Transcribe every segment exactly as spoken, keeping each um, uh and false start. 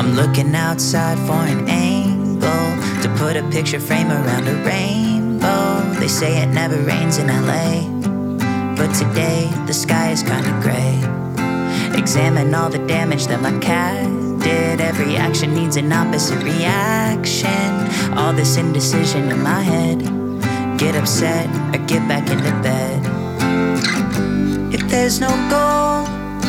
I'm looking outside for an angle to put a picture frame around a rainbow. They say it never rains in L A, but today the sky is kinda gray. Examine all the damage that my cat did. Every action needs an opposite reaction. All this indecision in my head. Get upset or get back into bed. If there's no goal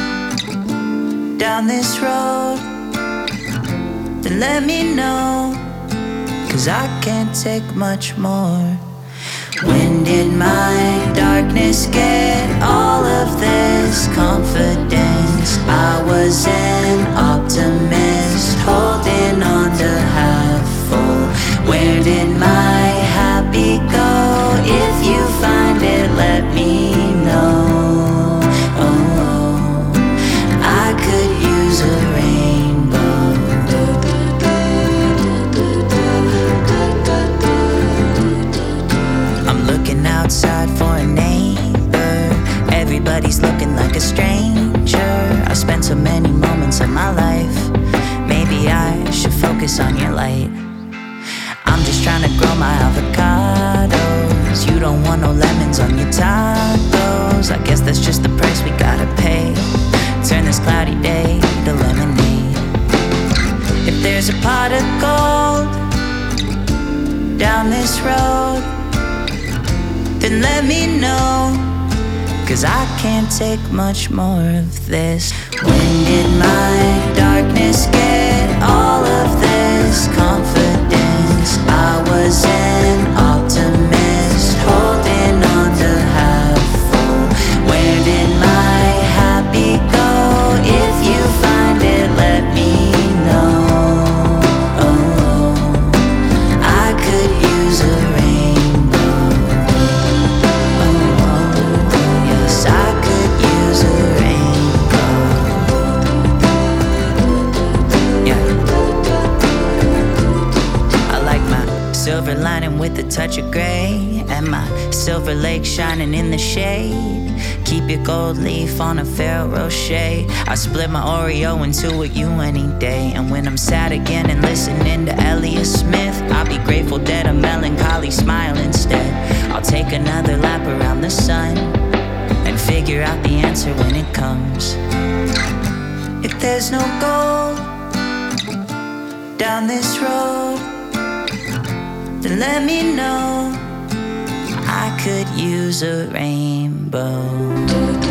down this road, then let me know, 'cause I can't take much more. When did my darkness get all of this confidence? I was an optimist, holding on to half full. Where did my happy go? If you find it, let me know. Oh, I could use a rainbow. I'm looking outside for a neighbor. Everybody's looking like a stranger. I spent so many moments of my life. Maybe I should focus on your light. I'm just trying to grow my avocados. You don't want no lemons on your tacos. I guess that's just the price we gotta pay. Turn this cloudy day to lemonade. If there's a pot of gold down this road, then let me know, 'cause I can't take much more of this. When did my darkness get all of this confidence? I was an optimist, holding on to half full. Where did my happy go? If you find it, let me know. Oh, I could use a rainbow. Oh, yes, I could use a rainbow. Yeah, I like my silver lining with a touch of gray, and my silver lake shining in the shade. Keep your gold leaf on a Ferrero Rocher. I split my Oreo and two with you any day. And when I'm sad again and listening to Elliott Smith, I'll be grateful that a melancholy smile instead. I'll take another lap around the sun and figure out the answer when it comes. If there's no goal down this road, then let me know. I could use a rainbow.